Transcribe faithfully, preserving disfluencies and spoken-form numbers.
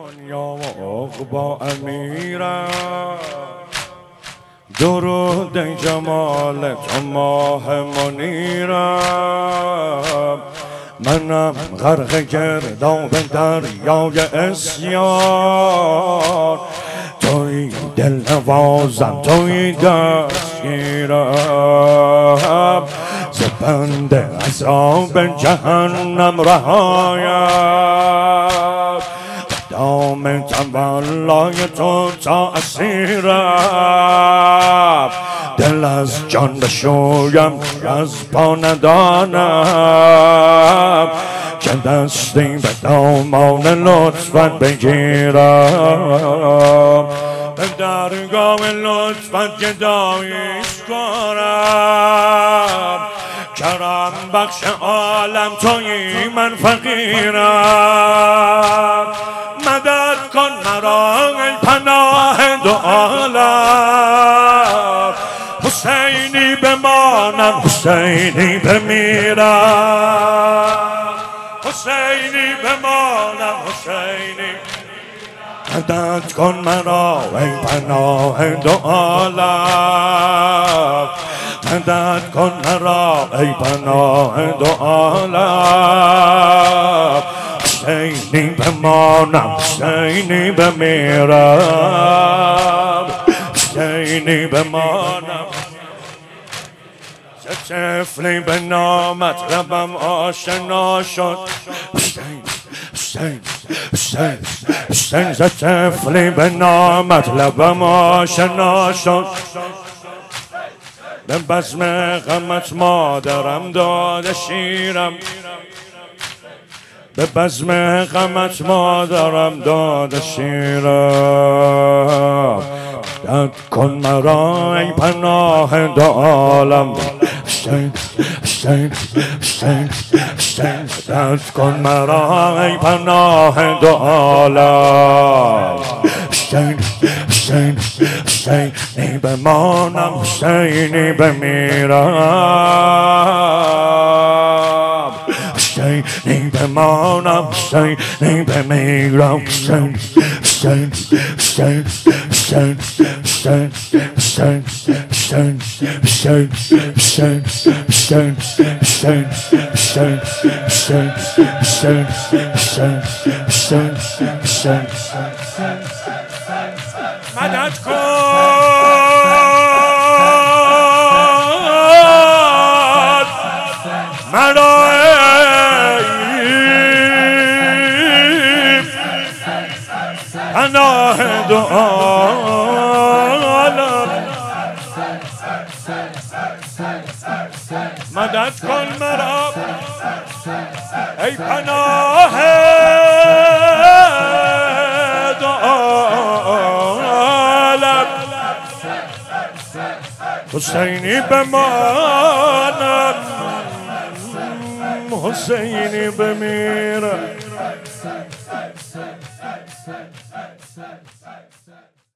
دنیا و عقبا امیرم، درود جمالت ماه منیرم. منم غرق گرداب دریای اسیان، توی دل نوازم توی دستگیرم. ز بند عذاب جهنم رهایم، دام تولای تو تا اسیرم. دل از جان بشویم از پا ندانم، که دستی به دامان لطفت بگیرم. به درگاه لطفت گدایش کنم، کرم بخش عالم تویی من فقیرم. مدد کن مرا ای پناه دو عالم، حسینی بمانم حسینی بمیرم. حسینی بمانم حسینی. مدد کن مرا ای پناه دو عالم، مدد کن مرا ای پناه دو عالم. حسینی بمانم حسینی بمیرم. حسینی بمانم. ز طفلی به نامت لبم آشنا شد، حسین حسین حسین حسین. ز طفلی به نامت لبم آشنا شد، به بزم غمت مادرم داده شیرم. به بزم غمت مادرم داده شیرم. مدد کن مرا ای پناه دو عالم، حسین حسین حسین حسین. مدد کن مرا ای پناه دو عالم، حسین حسین حسینی بمانم حسینی بمیرم. حسینی بمانم حسینی بمیرم. حسین حسین حسین حسین حسین حسین حسین حسین حسین حسین حسین حسین حسین حسین حسین حسین حسین. مدد کن مرا پناه دو عالم، مدد کن مرا ای پناه دو عالم. حسینی بمانم حسینی بمیرم.